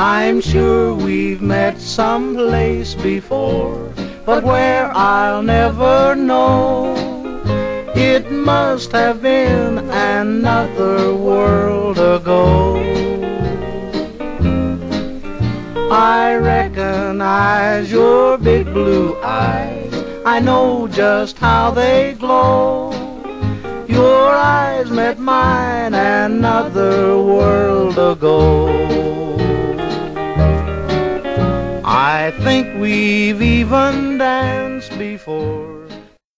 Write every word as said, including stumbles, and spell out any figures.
I'm sure we've met someplace before, but where I'll never know. It must have been another world ago. I recognize your big blue eyes, I know just how they glow. Your eyes met mine another world ago. I think we've even danced before.